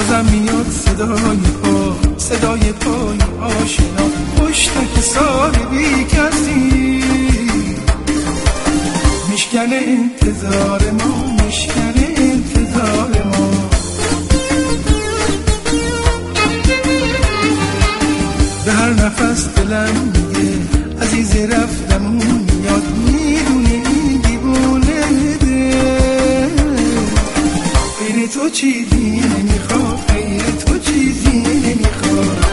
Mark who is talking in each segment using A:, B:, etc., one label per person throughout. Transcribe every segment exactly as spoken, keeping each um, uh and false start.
A: بازم میاد صدای پا، صدای پای آشنا، پشتک سال بی کسی میشکنه انتظار ما، میشکنه انتظار ما. به هر نفس دلم میگه عزیز رفتمون یاد، میدونه این دیوونه ده غیر تو چیزی نمیخواد، غیر تو چیزی نمیخواد.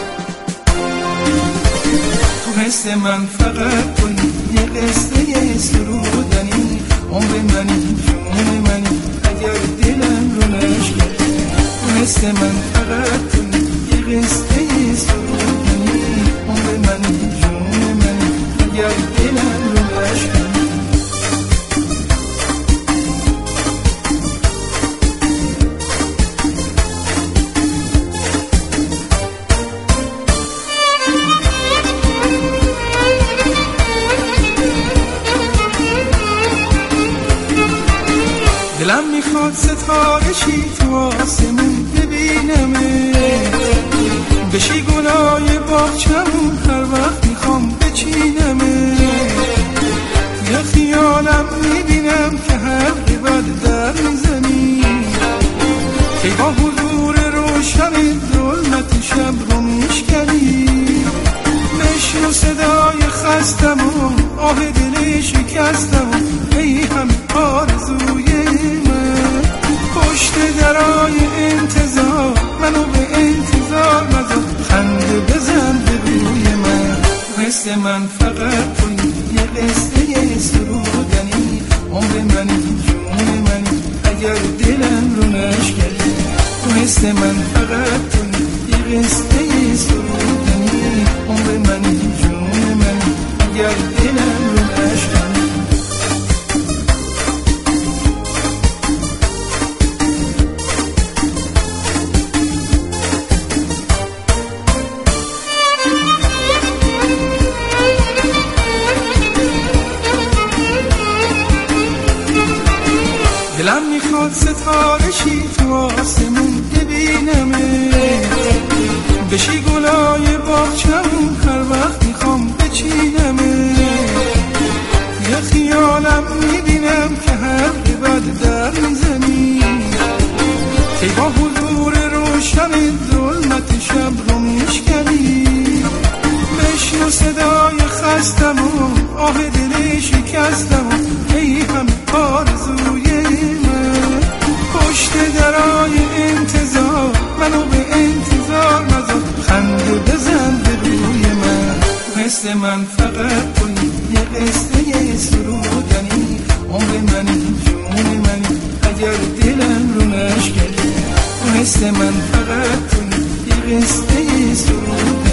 A: تو حس من فقط تویی، یه قصه سرودنی، عمر منی جون منی اگر دلم رو نشکنی. تو حس من فقط تویی، یه قصه سرودنی، عمر منی جون منی اگر دلم رو نشکنی. دلم میخواد ستاره شی تو آسمون ببینمه، بشی گلای باغچمون هر وقت میخوام بچینمه. توی خیالم میبینم که هر قبل در میزنی، که با حضور روشن ظلمت شب رو میشکنی. بشنو صدای خستم و آه دل شکستم، ای همه آرزوی من پشت درای انتظار، منو به انتظار نذار، خنده بزن به روی من. حس من فقط تویی، یه قصه سرودنی، عمر منی جون منی اگر دلم رو نشکنی. حس من فقط تویی، یه قصه سرودنی، عمر منی جون منی اگر دلم رو نشکنی. دلم میخواد ستاره شی تو آسمون ببینمه، بشی گلای باغچمون هر وقت میخوام بچینمه. یه خیالم میبینم که هر قبل در میزنی، که با حضور روشن ظلمت شب رو میشکنی. بشنو صدای خستم و آه دل شکستم، ای همه آرزوی من پشت درای انتظار، منو به انتظار نذار، خنده بزن به روی من. حس من فقط تویی، یه قصه سرودنی، عمر منی جون منی اگر دلم رو نشکنی. حس من فقط تویی، یه قصه سرودنی.